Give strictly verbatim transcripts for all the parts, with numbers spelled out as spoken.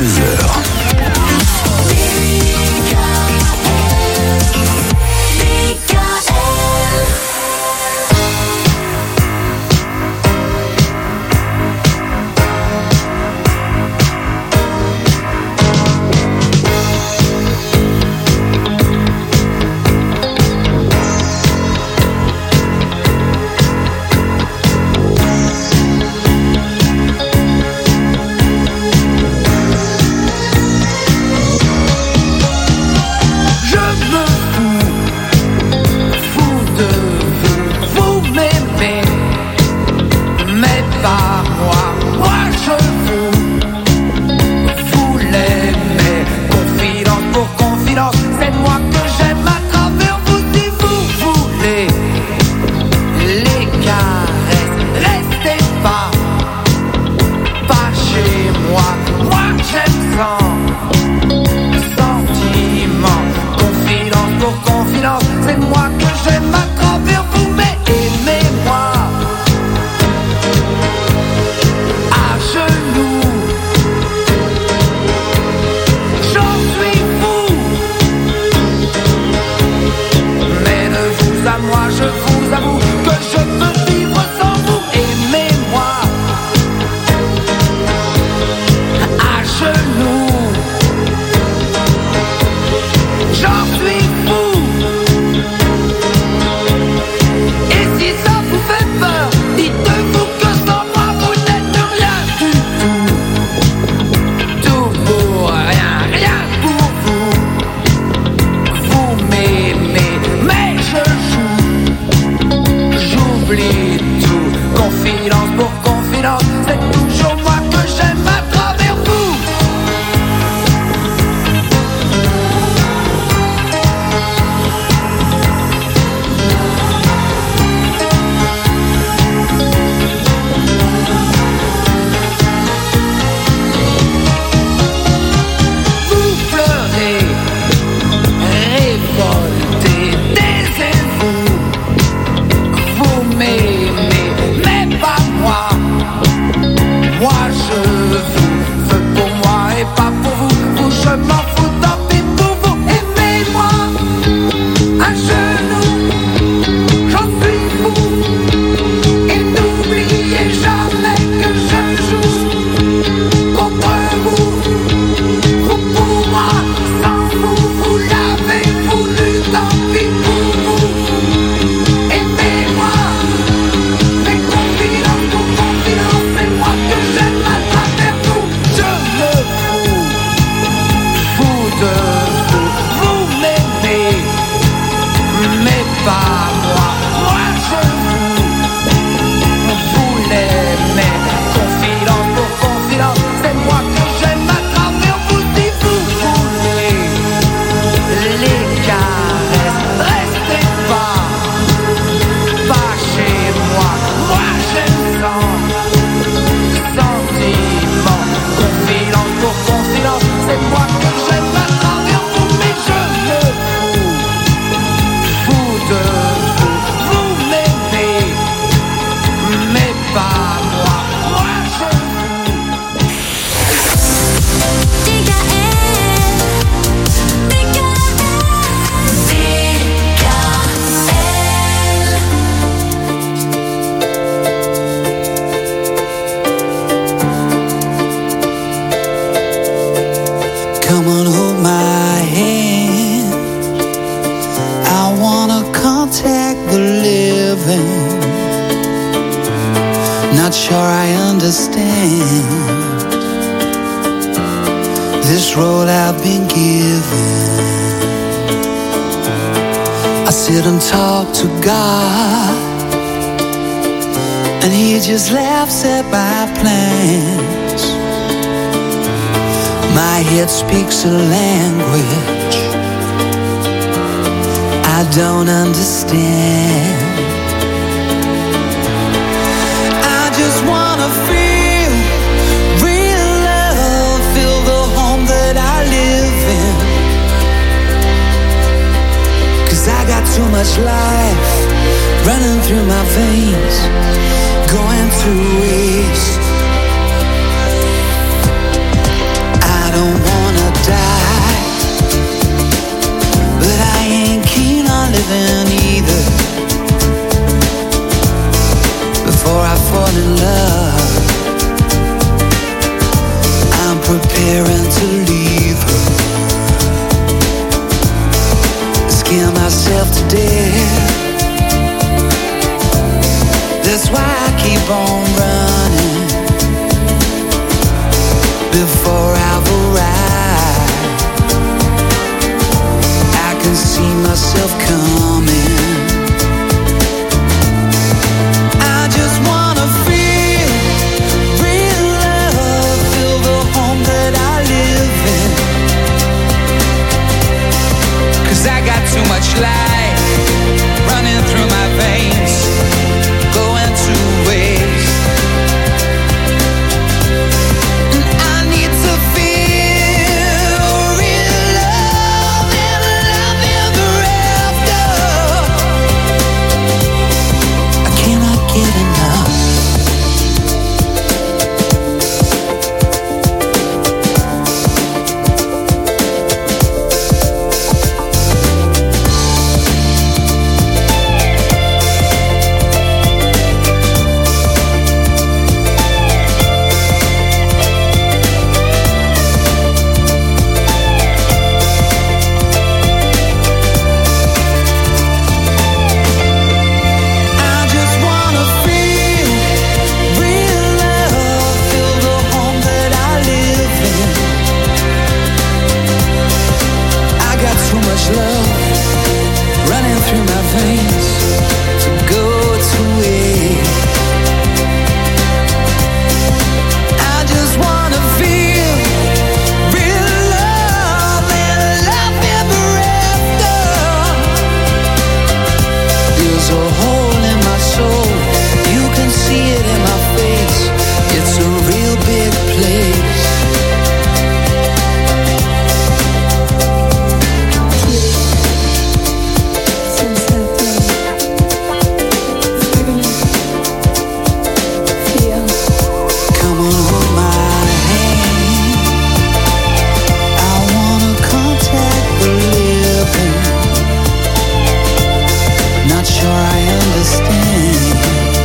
seize heures. Speaks a language I don't understand. I just wanna feel real love, feel the home that I live in. 'Cause I got too much life running through my veins, going to waste. I don't before I've arrived. I can see myself coming. I just wanna feel real love, feel the home that I live in. 'Cause I got too much life running through my veins, going to waste. And I need to feel real love and love ever after. I cannot get enough. I just wanna feel real love, feel the home that I live in. I got too much love running through my veins to go to waste. I just wanna feel real love and love ever after. There's a hole in my soul, you can see it in my face. It's a real big place. Come on, hold my hand. I wanna contact the living. Not sure I understand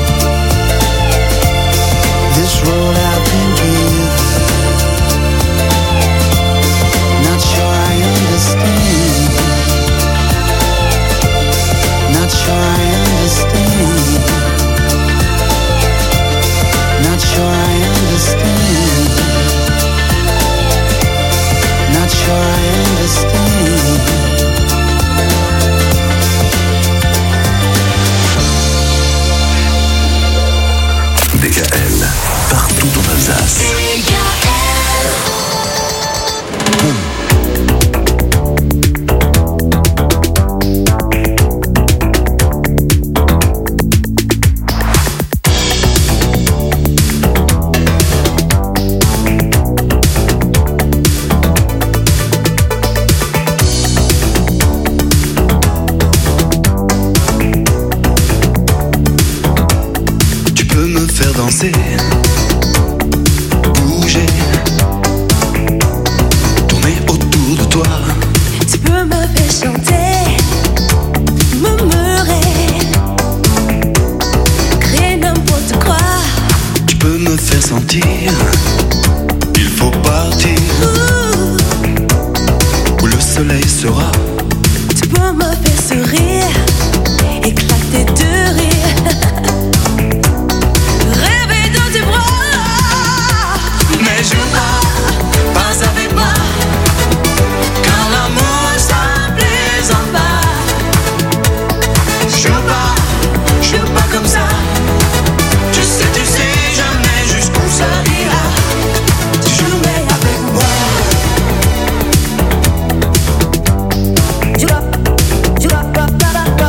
this road I've been given. Not sure I understand. Not sure I understand. Not sure I understand. Not sure I understand. D K L, partout en Alsace. Tu peux me faire danser, bouger, tourner autour de toi. Tu peux me faire chanter, murmurer, créer n'importe quoi. Tu peux me faire sentir, il faut partir, Ouh, où le soleil sera. tu peux me faire sourire, éclater de rire, rêver dans tes bras. Mais joue pas, pas avec moi, Quand l'amour ça plaisante pas. joue pas, joue pas comme ça. Tu sais, tu sais jamais jusqu'où ça ira. Jouer avec moi. Jura, jura, pa, pa, pa, pa.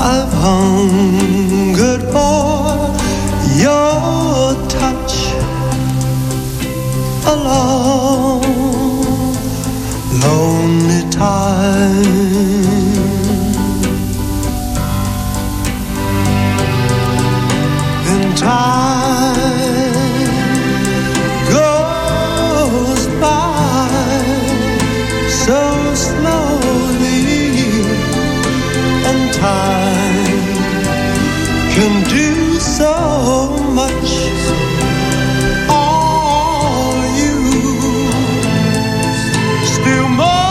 I've hungered for your touch a long, lonely time. And time goes by so slowly, and time can do so much. All you still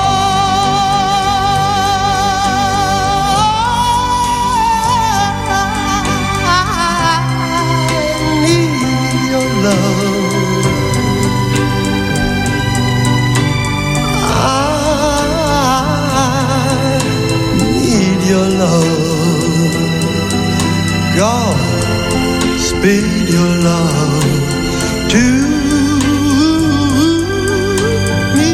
Speed your love to me.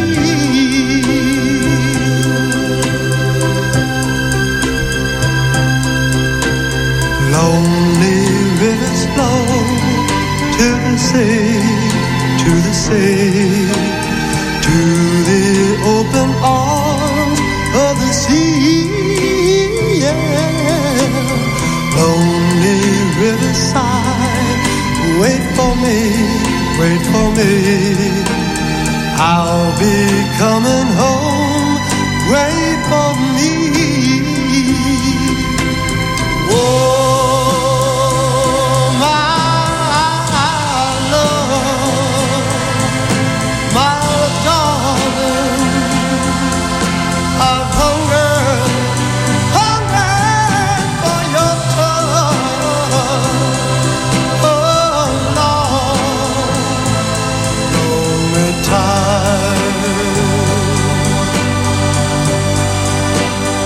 Lonely rivers flow to the sea, to the sea, to the open arms of the sea. Yeah. Lonely riverside, wait for me, wait for me. I'll be coming home, wait for me. Oh, my love, my darling, I've hungered, hungered for your touch. Oh, Lord, lonely time.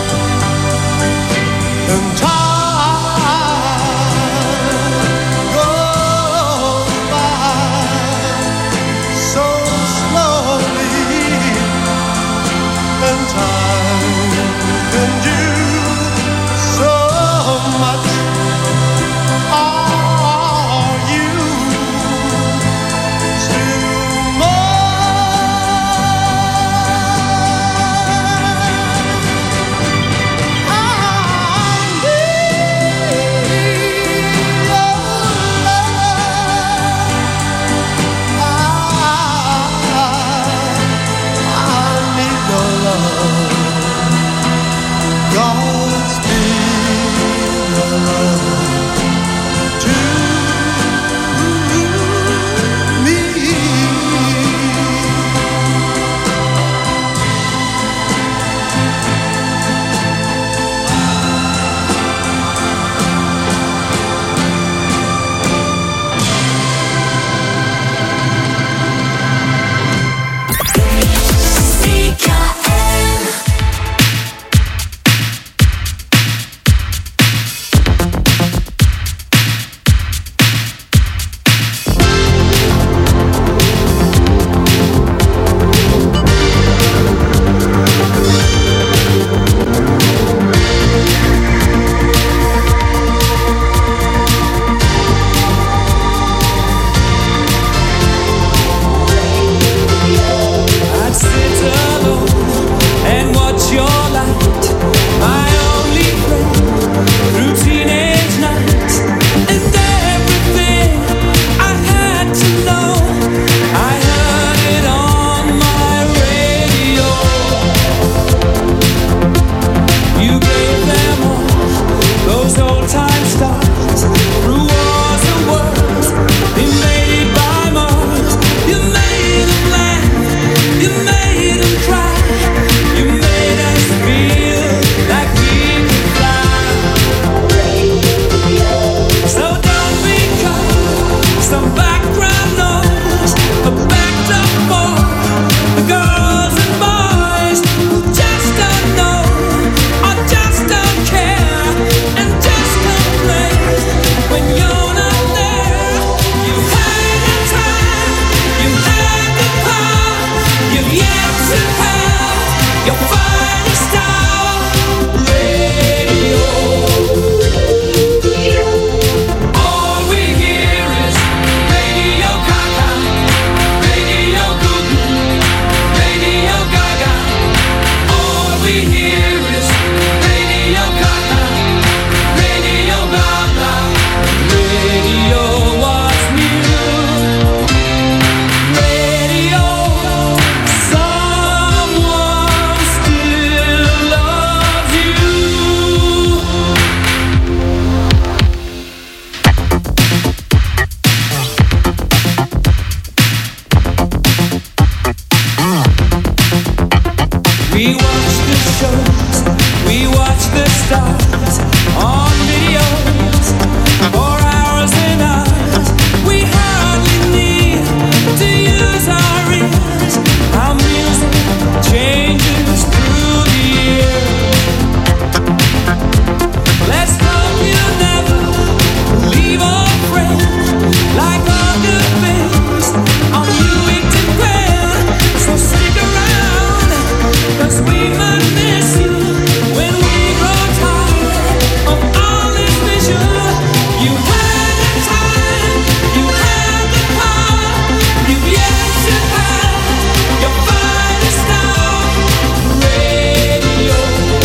shows. We watch the stars on videos for hours and hours. We hardly need to use our ears. Our music changes through the year. Let's hope you never leave a friend. Like all good things, on you it depends. So stick around, 'cause we might miss you when we grow tired of all this vision. You had the time, you had the power, you've yet to have your finest star. Radio.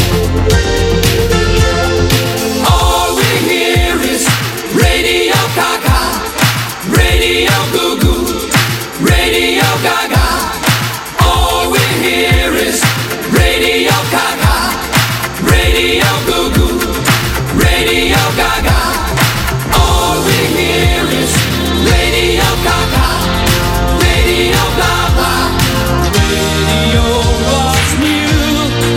All we hear is Radio Gaga, Radio Goo Goo, Radio Gaga. All we hear is Radio Gaga, Radio Goo Goo, Radio Gaga. All we hear is Radio Gaga, Radio blah blah. Radio was new.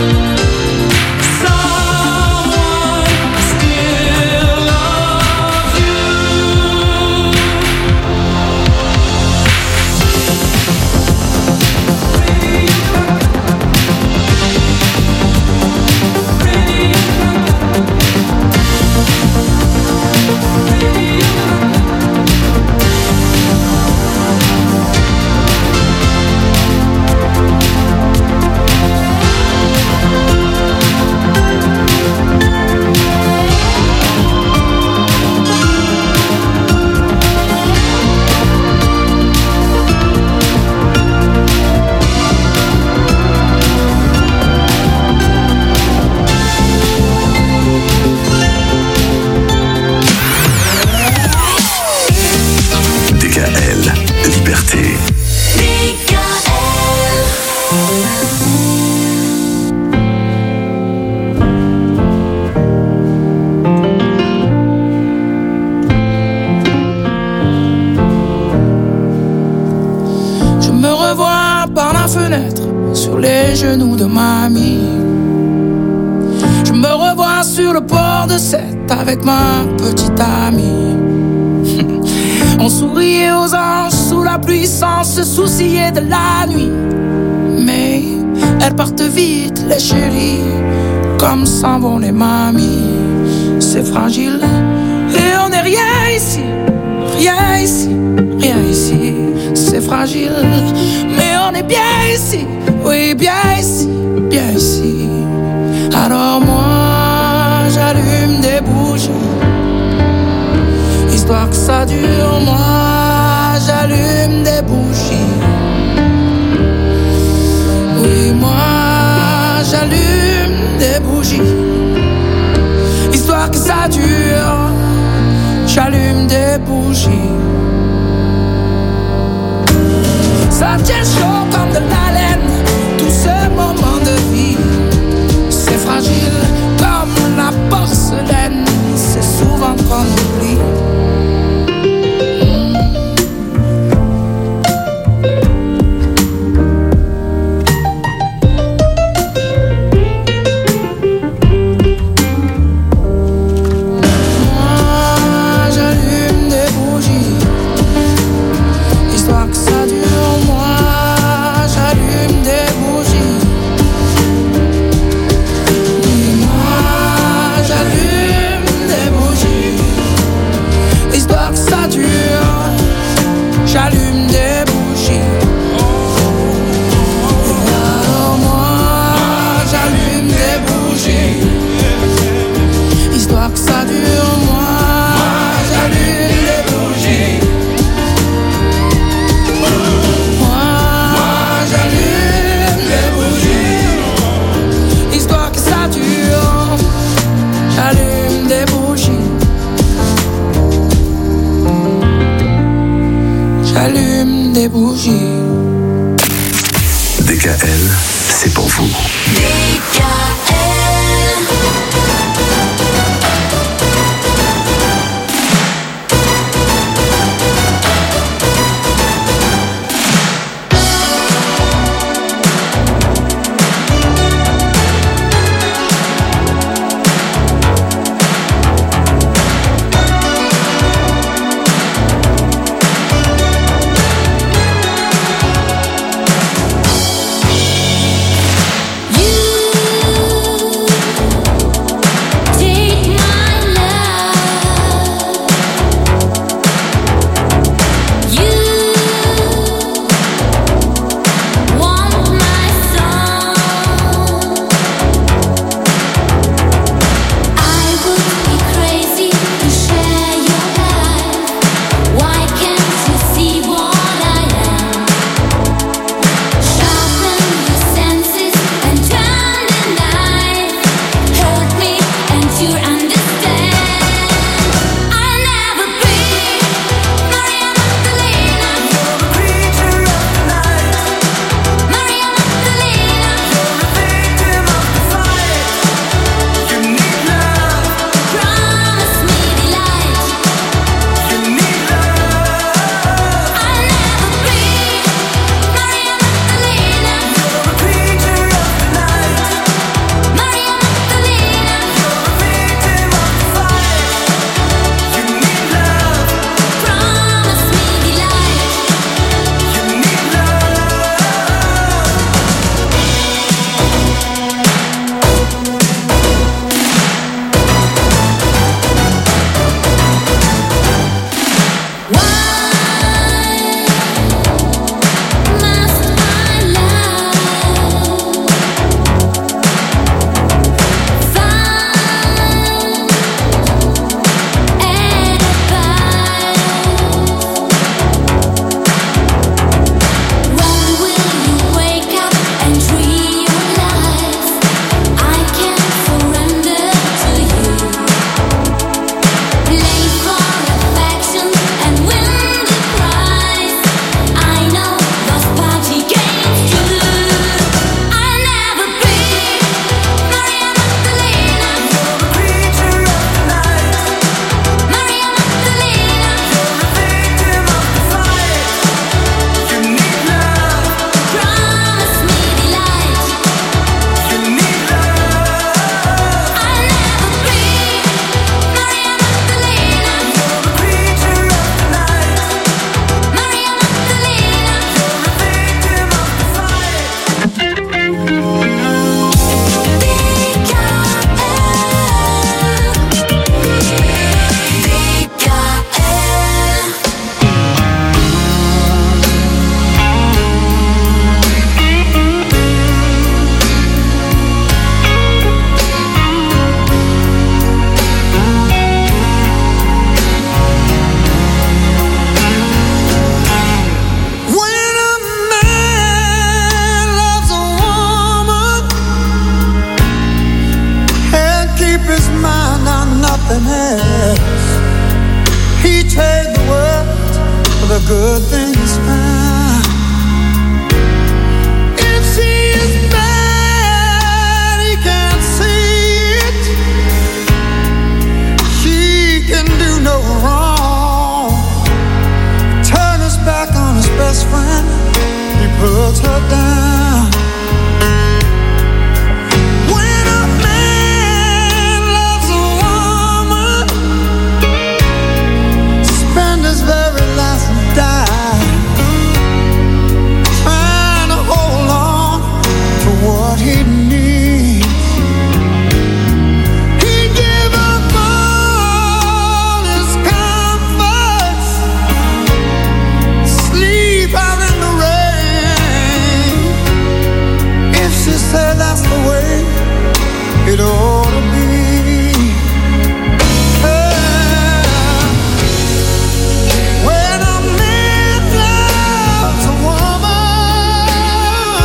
Someone still loves you. D K L, Liberté. Je me revois par la fenêtre, sur les genoux de mamie. Je me revois sur le port de Sète avec ma petite amie. On souriait aux anges sous la pluie sans se soucier de la nuit. Mais elles partent vite, les chéris, comme s'en vont les mamies. C'est fragile et on n'est rien ici, rien ici, rien ici. C'est fragile, mais on est bien ici, oui, bien ici, bien ici. Alors moi, j'allume des bougies, histoire que ça dure. Moi, j'allume des bougies. Oui, moi, j'allume des bougies, histoire que ça dure. J'allume des bougies. Ça tient chaud comme de la laine, tout ce moment de vie. C'est fragile comme la porcelaine, c'est souvent qu'on oublie. des bougies. D K L, c'est pour vous. D K L. good thing is found. If she is bad, he can't see it. She can do no wrong. Turn his back on his best friend, he puts her down. When a man loves a woman, spend his very last and die, trying to hold on to what he needs. He give up all his comforts, sleep out in the rain. If she said that's the way it ought to be. Yeah. When a man loves a woman,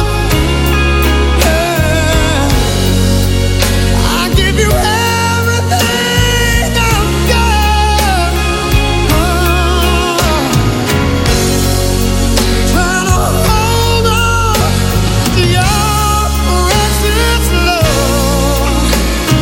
yeah, I give you everything I've got. Oh, trying to hold on to your precious love.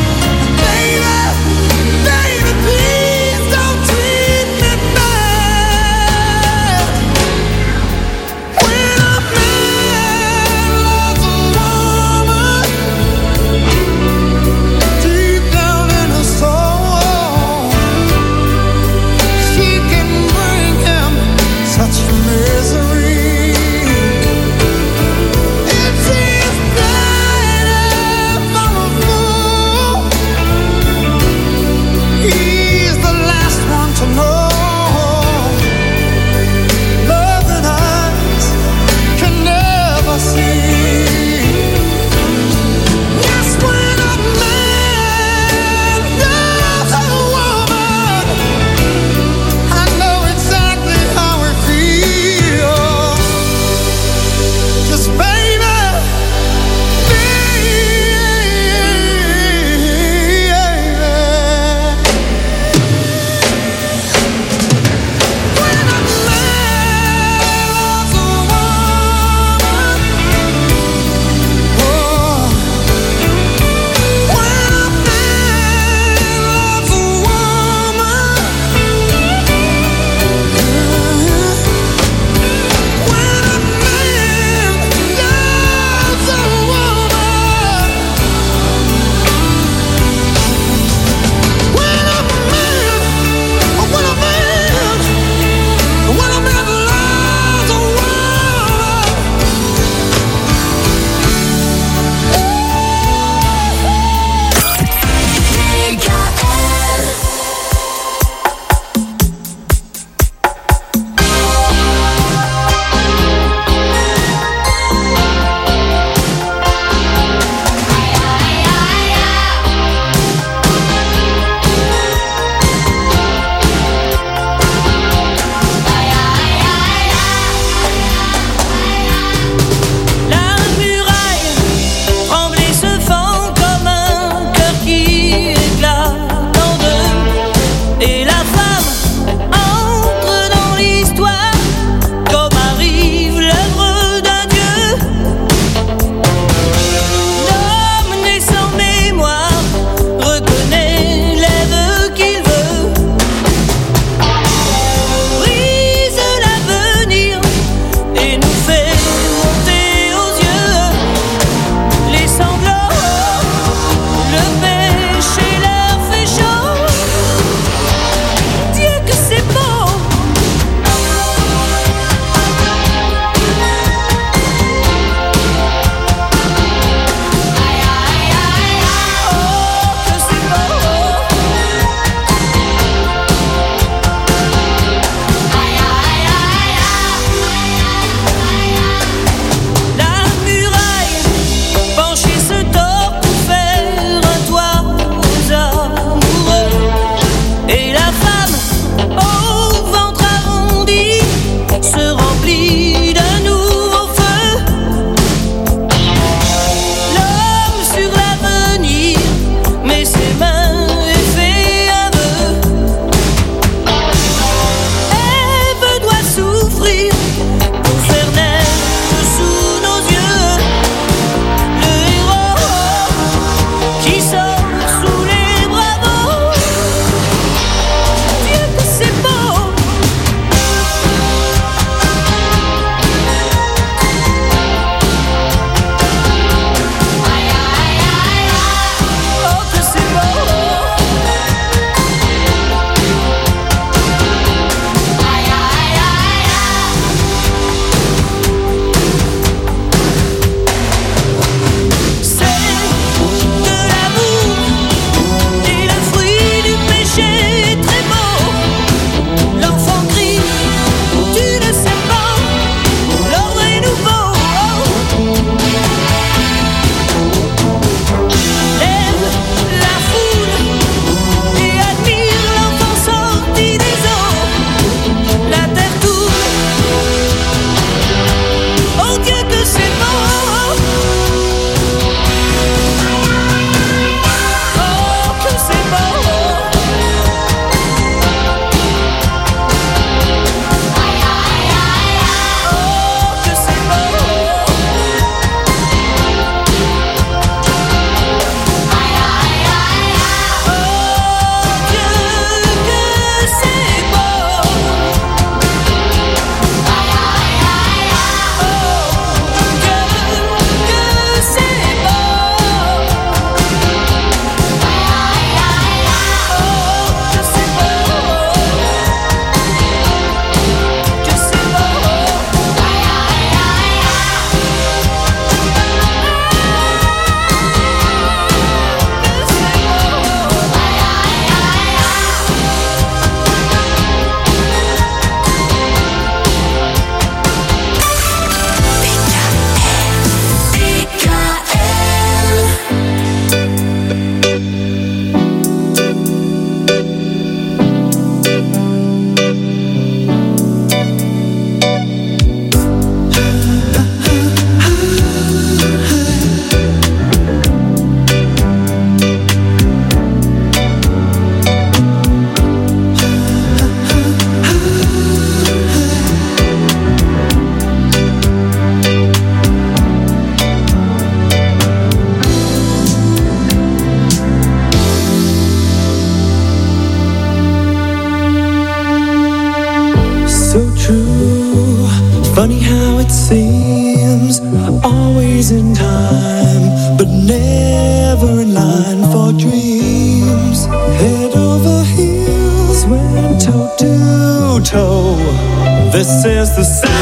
in time, but never in line for dreams. Head over heels, went toe to toe. This is the sound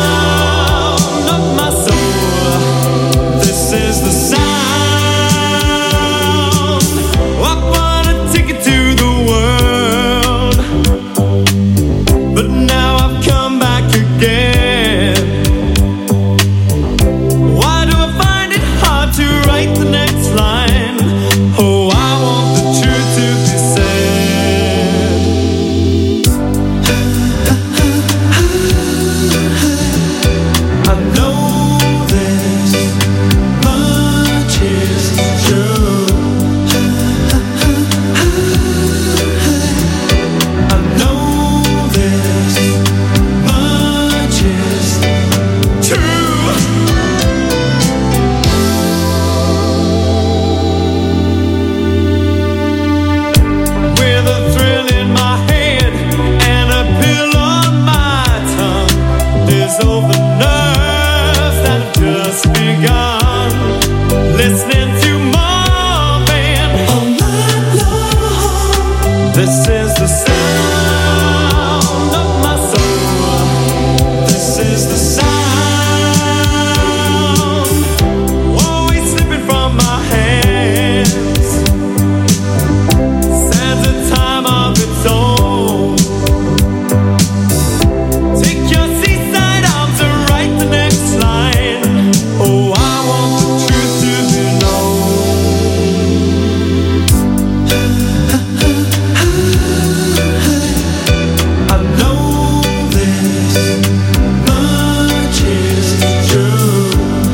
of my soul. This is the sound. I wanna take it to the world, but now I've come back again. Why do I find it hard to write the next line? Oh, I want the truth to be said. I know this much is true. I know this much is true. With a thrill in my head and a pill on my tongue, there's all the nerves that have just begun. Listening to Marvin all night long. This is the sound of my soul. This is the sound, always slipping from my hands. Stands a time of its own. Take your seaside arms and write the next line. Oh, I want the truth to be known. I know this much is true.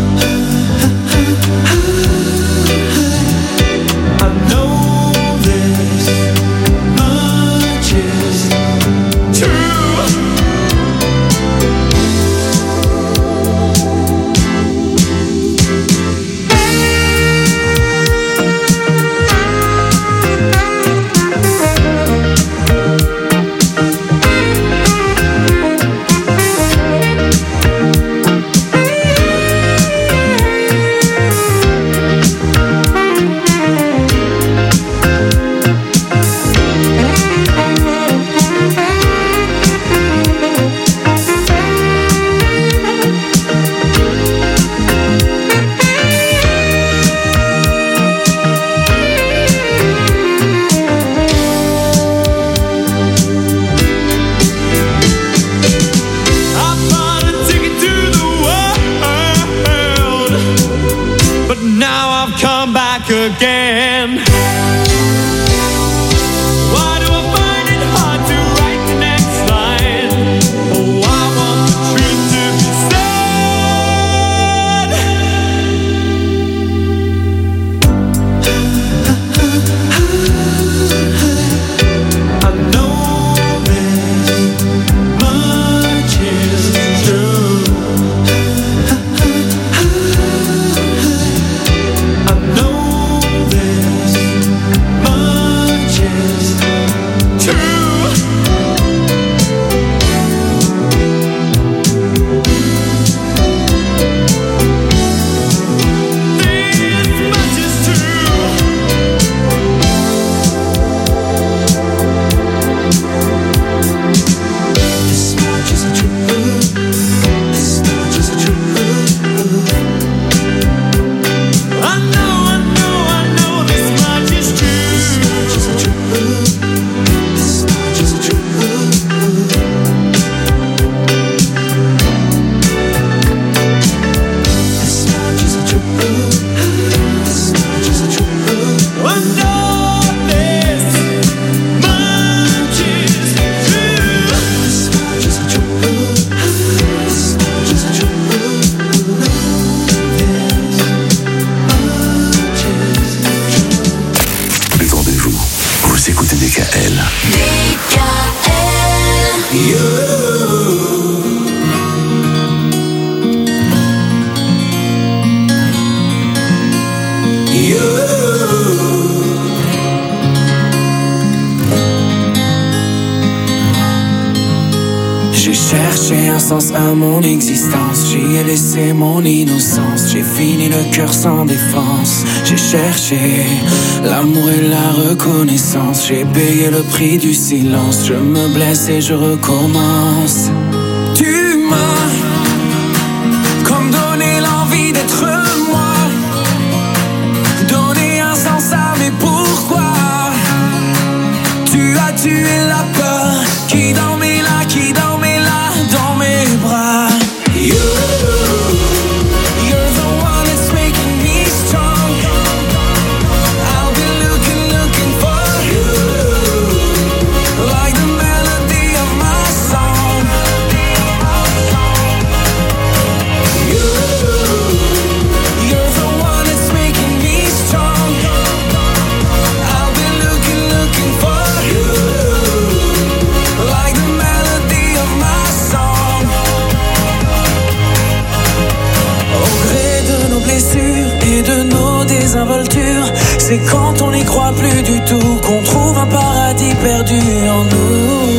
I know this much is true. I bought a ticket to the world, but now I've come back again. Why do I find it hard to write the next line? Oh, I want the truth to be said. I know this much is true. I know this much is true. This much is true. This much is true. This much is true. I know, I know, I know this much is true. This much is true. This much is true. This much is true. This much is true. I know this much is true. This much is true. This much is true. Détendez-vous. Vous écoutez D K L. D K L. J'ai cherché cherché un sens à mon existence. J'y ai laissé mon innocence. J'ai fini le cœur sans défense. J'ai cherché l'amour et la reconnaissance. J'ai payé le prix du silence. Je me blesse et je recommence. Tu m'as comme donné l'envie d'être moi, donné un sens à mes pourquoi. Tu as tué la peur qui dormait là, qui dormait là dans mes bras. You, you're the one that's making me strong. I'll be looking, looking for you, like the melody of my song. You, you're the one that's making me strong. I'll be looking, looking for you, like the melody of my song. Au gré de nos blessures et de nos désinvoltures, c'est quand on n'y croit plus du tout qu'on trouve un paradis perdu en nous.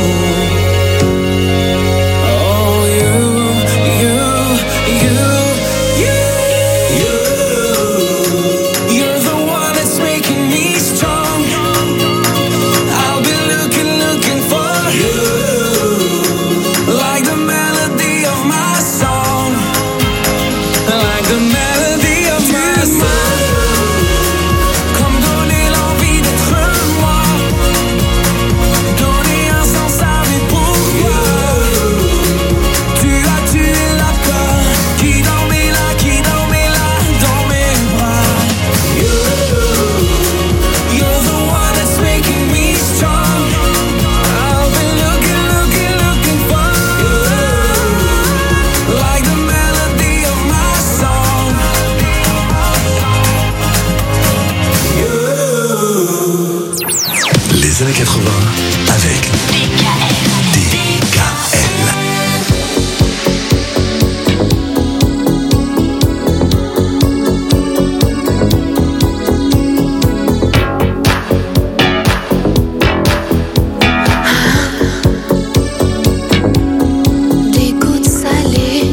Oh, you, you, you, you, you, you're the one that's making me strong. I'll be looking, looking for you, like the melody of my song, like the melody of my song. Comme donner l'envie d'être moi, donner un sens à mes pourquoi. Tu as tué la peur qui dormait là, qui dormait là dans mes bras. You, you're the one that's making me strong. I'll be looking, looking, looking for you, like the melody of my song. You. Les années quatre-vingts avec D K L. Des gouttes salées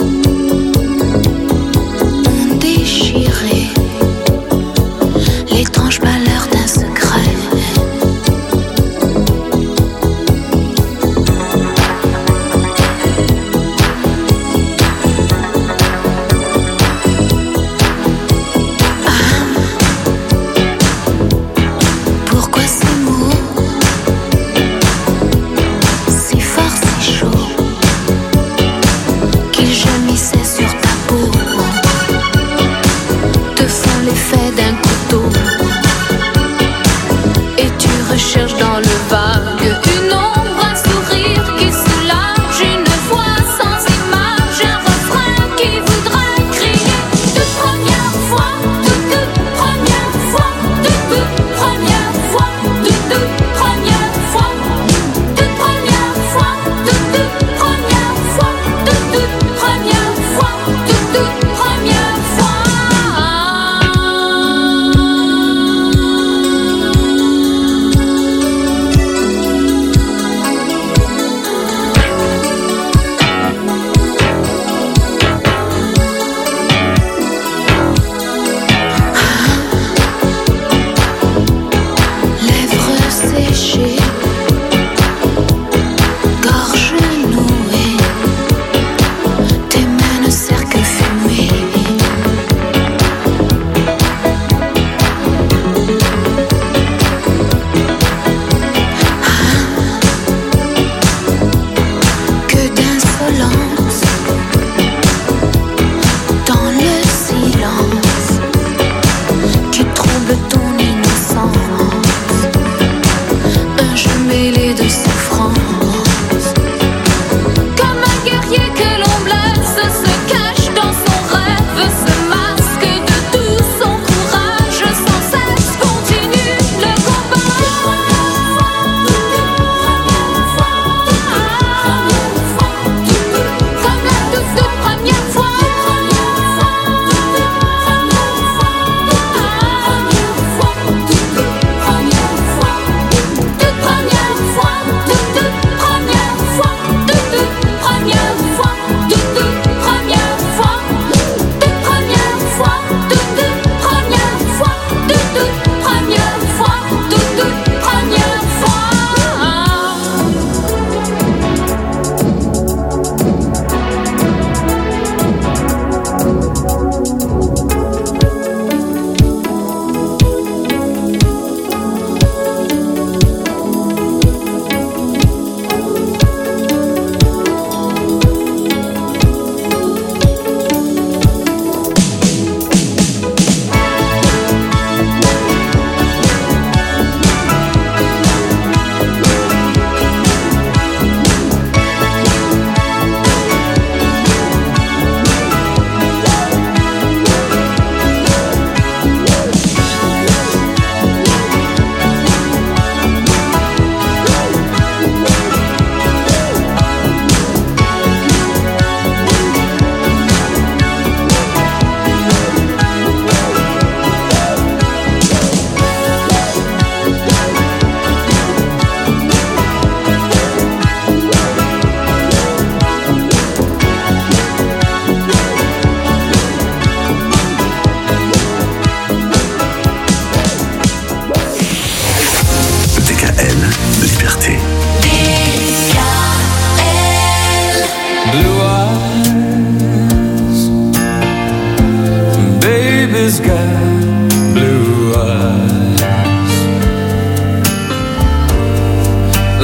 ont déchiré l'étrange malheur d'un secret. Pourquoi ces mots si forts, si chauds, qu'ils gémissaient sur ta peau, te font l'effet d'un couteau, et tu recherches dans le vague une ombre, un sourire qui soulage, une voix sans image, un refrain qui voudrait crier. Toute première fois, toute, toute première fois, toute, toute première fois, toute, toute première fois, toute première fois, toute, toute première fois, toute, toute première fois, toute, toute première fois.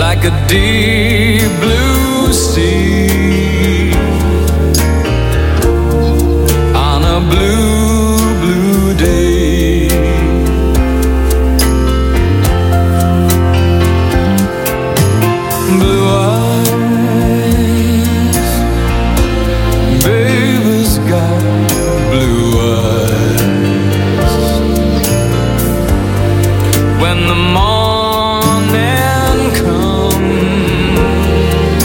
like a deep blue sea on a blue, blue day. Blue eyes, baby's got blue eyes. When the morning comes,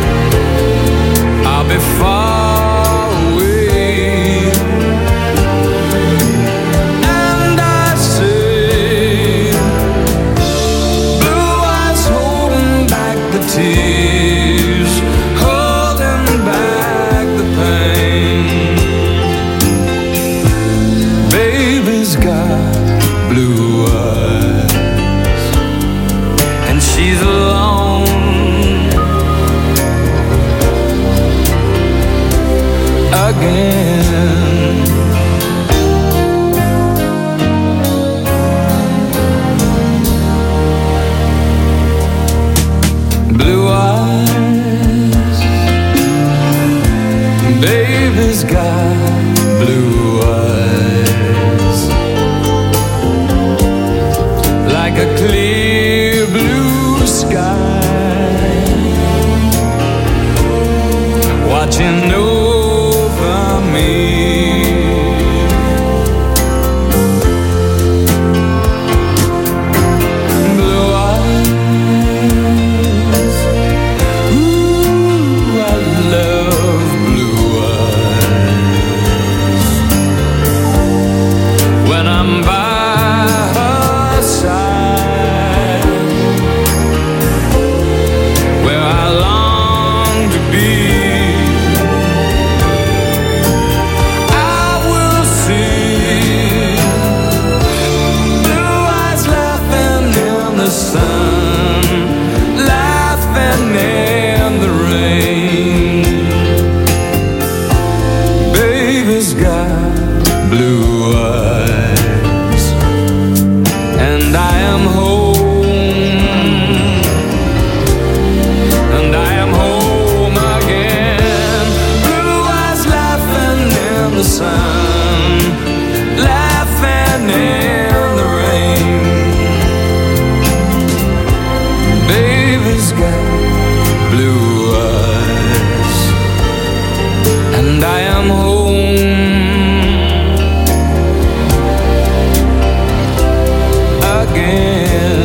I'll be far away, and I say, blue eyes holding back the tears, holding back the pain. Baby's got blue eyes, and she's alone again. Blue eyes, baby's got blue eyes, like a clear blue sky, watching over me. Blue eyes, ooh, I love blue eyes. When I'm by her side, where I long to be, I will see blue eyes laughing in the sun, laughing in the rain. Baby's got blue eyes, and I am home, and I am home again. Blue eyes laughing in the sun, laughing in the rain. Baby's got blue eyes, and I am home again.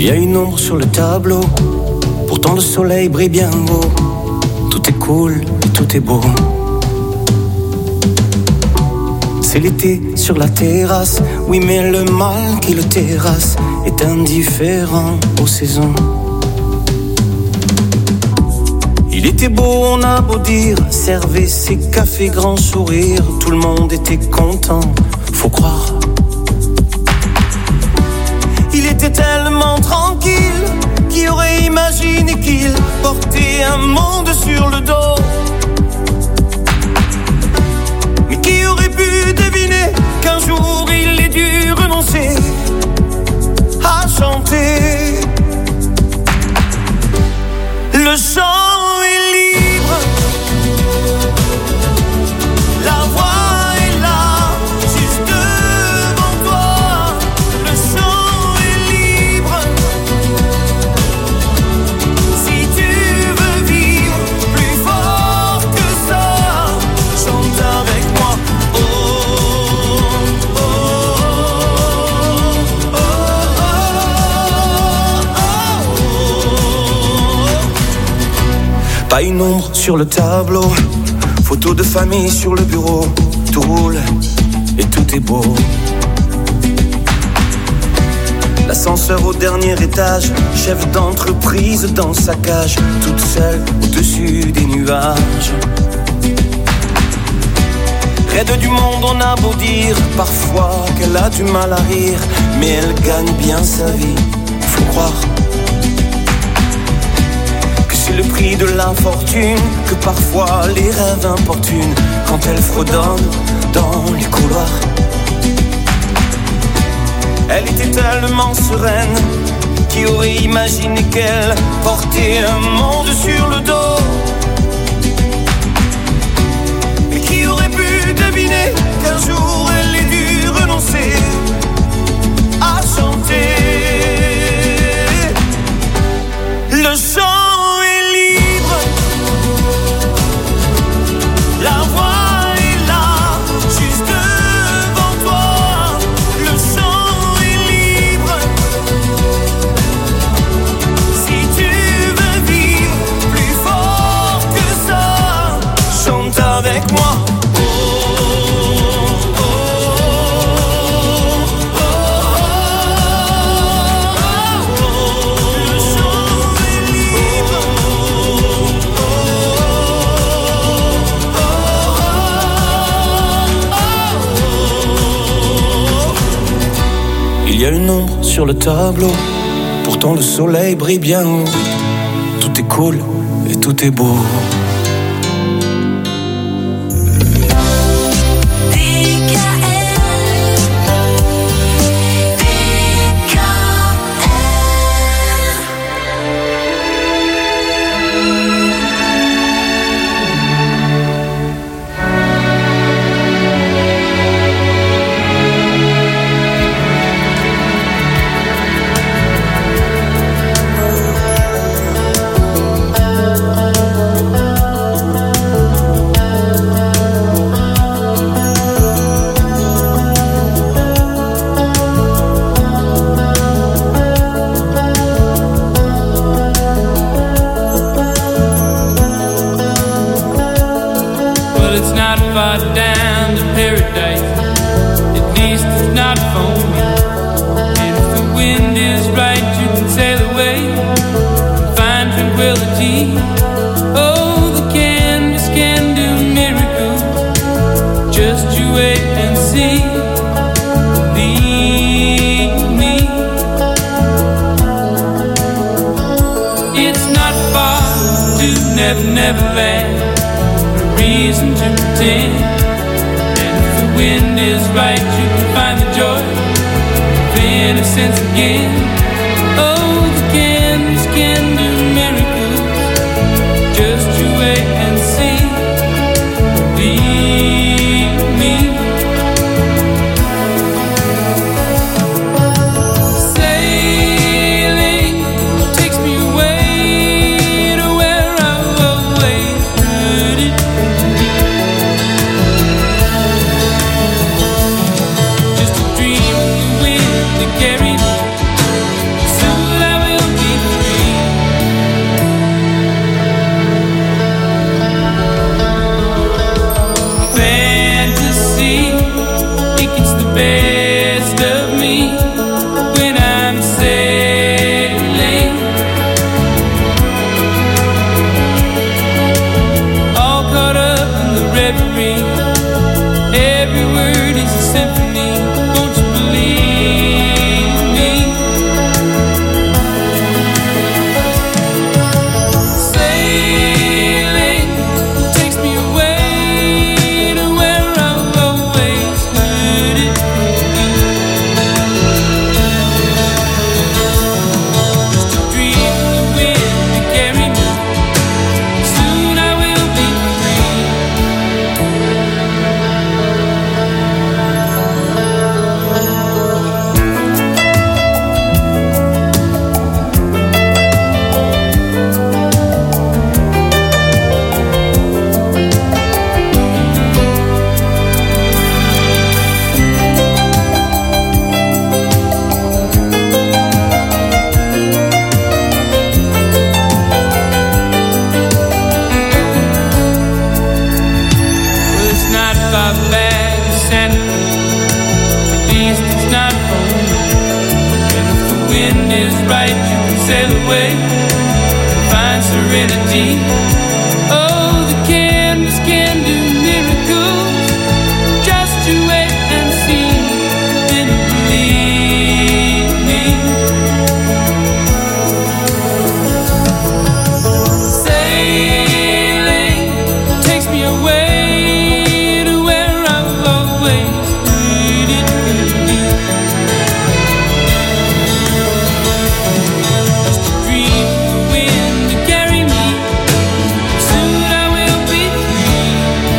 Il y a une ombre sur le tableau, pourtant le soleil brille bien haut. Tout est cool et tout est beau. C'est l'été sur la terrasse, oui mais le mal qui le terrasse est indifférent aux saisons. Il était beau, on a beau dire, servait ses cafés grand sourire, tout le monde était content, faut croire. Il était tellement tranquille, qui aurait imaginé qu'il portait un monde sur le dos. Mais qui aurait pu deviner qu'un jour il ait dû renoncer à chanter. Le chant est libre, la voix est là, juste devant toi. Le chant est libre, si tu veux vivre plus fort que ça, chante avec moi. Oh, oh, oh, oh, oh, oh. Pas une ombre sur le tableau, photo de famille sur le bureau. Tout roule et tout est beau. L'ascenseur au dernier étage, chef d'entreprise dans sa cage, toute seule au-dessus des nuages. Raide du monde, on a beau dire parfois qu'elle a du mal à rire, mais elle gagne bien sa vie, faut croire. C'est le prix de l'infortune, que parfois les rêves importunent quand elle fredonne dans les couloirs. Elle était tellement sereine, qui aurait imaginé qu'elle portait un monde sur le dos. Et qui aurait pu deviner qu'un jour elle ait dû renoncer à chanter. Le chant la voix est là, juste devant toi. Le chant est libre, si tu veux vivre plus fort que ça, chante avec moi. Oh, oh, oh, oh, oh, oh. Le chant est libre. Il y a une ombre sur le tableau, pourtant le soleil brille bien haut. Tout est cool et tout est beau. Just a dream of the wind that carried me reverie. Every word is a symphony. Won't you believe me? Sailing takes me away to where I've always heard it be. Just a dream of the wind to carry me. Soon I will be free. Well, it's not far back to Santa Fe. At least it's not home. And if the wind is right, you can sail away and find serenity.